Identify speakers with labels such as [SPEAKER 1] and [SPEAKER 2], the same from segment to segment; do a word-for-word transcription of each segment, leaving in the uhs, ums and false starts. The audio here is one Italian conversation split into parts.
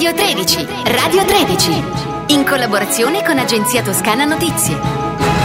[SPEAKER 1] Radio tredici, Radio tredici, in collaborazione con Agenzia Toscana Notizie.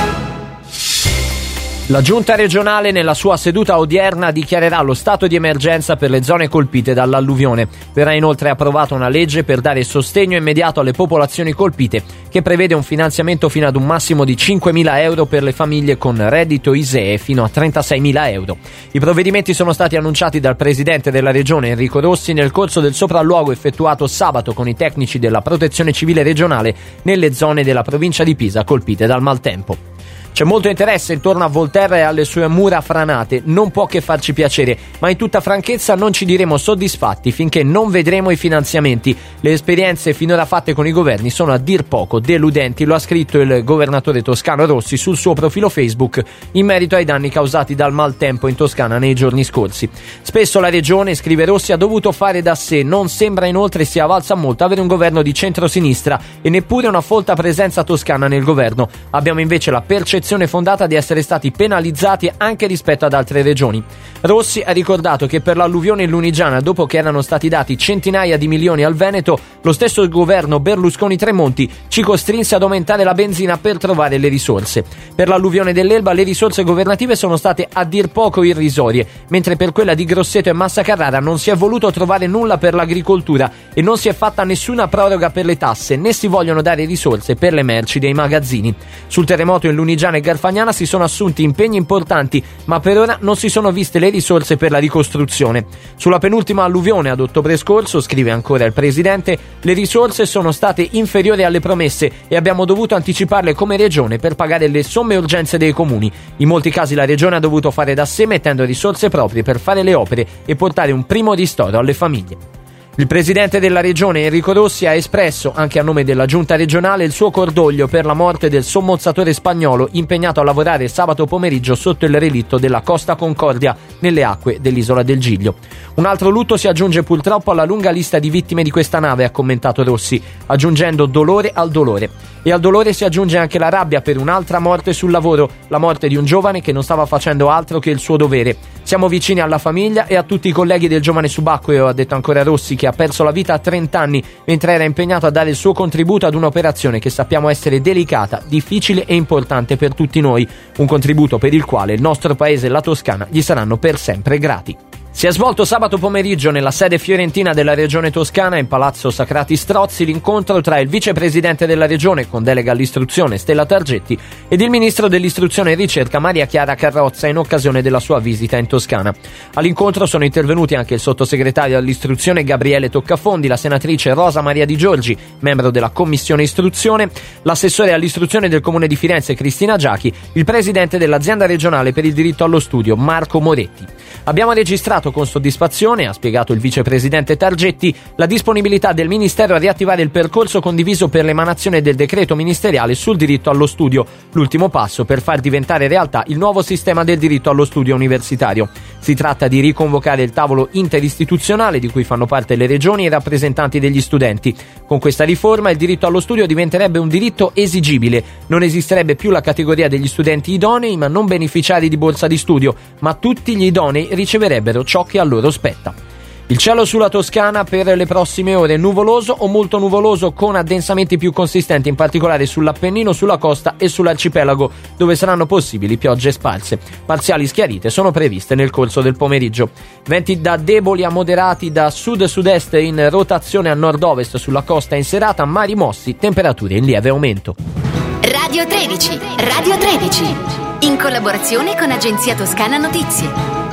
[SPEAKER 2] La Giunta regionale nella sua seduta odierna dichiarerà lo stato di emergenza per le zone colpite dall'alluvione. Verrà inoltre approvata una legge per dare sostegno immediato alle popolazioni colpite, che prevede un finanziamento fino ad un massimo di cinquemila euro per le famiglie con reddito I S E E fino a trentaseimila euro. I provvedimenti sono stati annunciati dal presidente della regione Enrico Rossi nel corso del sopralluogo effettuato sabato con i tecnici della Protezione Civile regionale nelle zone della provincia di Pisa colpite dal maltempo. C'è molto interesse intorno a Volterra e alle sue mura franate, non può che farci piacere, ma in tutta franchezza non ci diremo soddisfatti finché non vedremo i finanziamenti. Le esperienze finora fatte con i governi sono a dir poco deludenti, lo ha scritto il governatore toscano Rossi sul suo profilo Facebook in merito ai danni causati dal maltempo in Toscana nei giorni scorsi. Spesso la regione, scrive Rossi, ha dovuto fare da sé, non sembra inoltre sia valsa molto avere un governo di centrosinistra e neppure una folta presenza toscana nel governo. Abbiamo invece la percezione fondata di essere stati penalizzati anche rispetto ad altre regioni. Rossi ha ricordato che per l'alluvione in Lunigiana, dopo che erano stati dati centinaia di milioni al Veneto, lo stesso governo Berlusconi-Tremonti ci costrinse ad aumentare la benzina per trovare le risorse. Per l'alluvione dell'Elba le risorse governative sono state a dir poco irrisorie, mentre per quella di Grosseto e Massa Carrara non si è voluto trovare nulla per l'agricoltura e non si è fatta nessuna proroga per le tasse, né si vogliono dare risorse per le merci dei magazzini. Sul terremoto in Lunigiana e Garfagnana si sono assunti impegni importanti, ma per ora non si sono viste le risorse per la ricostruzione. Sulla penultima alluvione ad ottobre scorso, scrive ancora il presidente, le risorse sono state inferiori alle promesse e abbiamo dovuto anticiparle come regione per pagare le somme urgenze dei comuni. In molti casi la regione ha dovuto fare da sé mettendo risorse proprie per fare le opere e portare un primo ristoro alle famiglie. Il presidente della regione Enrico Rossi ha espresso, anche a nome della giunta regionale, il suo cordoglio per la morte del sommozzatore spagnolo impegnato a lavorare sabato pomeriggio sotto il relitto della Costa Concordia nelle acque dell'isola del Giglio. Un altro lutto si aggiunge purtroppo alla lunga lista di vittime di questa nave, ha commentato Rossi, aggiungendo dolore al dolore. E al dolore si aggiunge anche la rabbia per un'altra morte sul lavoro, la morte di un giovane che non stava facendo altro che il suo dovere. Siamo vicini alla famiglia e a tutti i colleghi del giovane subacqueo, ha detto ancora Rossi, che ha perso la vita a trenta anni mentre era impegnato a dare il suo contributo ad un'operazione che sappiamo essere delicata, difficile e importante per tutti noi, un contributo per il quale il nostro paese e la Toscana gli saranno per sempre grati. Si è svolto sabato pomeriggio nella sede fiorentina della Regione Toscana in Palazzo Sacrati Strozzi l'incontro tra il vicepresidente della Regione con delega all'istruzione Stella Targetti ed il ministro dell'istruzione e ricerca Maria Chiara Carrozza in occasione della sua visita in Toscana. All'incontro sono intervenuti anche il sottosegretario all'istruzione Gabriele Toccafondi, la senatrice Rosa Maria Di Giorgi, membro della Commissione Istruzione, l'assessore all'istruzione del Comune di Firenze Cristina Giachi, il presidente dell'azienda regionale per il diritto allo studio Marco Moretti. Abbiamo registrato con soddisfazione, ha spiegato il vicepresidente Targetti, la disponibilità del Ministero a riattivare il percorso condiviso per l'emanazione del decreto ministeriale sul diritto allo studio, l'ultimo passo per far diventare realtà il nuovo sistema del diritto allo studio universitario. Si tratta di riconvocare il tavolo interistituzionale di cui fanno parte le regioni e i rappresentanti degli studenti. Con questa riforma il diritto allo studio diventerebbe un diritto esigibile. Non esisterebbe più la categoria degli studenti idonei ma non beneficiari di borsa di studio, ma tutti gli idonei riceverebbero ciò che a loro spetta. Il cielo sulla Toscana per le prossime ore nuvoloso o molto nuvoloso con addensamenti più consistenti, in particolare sull'Appennino, sulla costa e sull'arcipelago, dove saranno possibili piogge sparse. Parziali schiarite sono previste nel corso del pomeriggio. Venti da deboli a moderati da sud-sud-est in rotazione a nord-ovest sulla costa in serata, mari mossi, temperature in lieve aumento.
[SPEAKER 1] Radio tredici, Radio tredici, in collaborazione con Agenzia Toscana Notizie.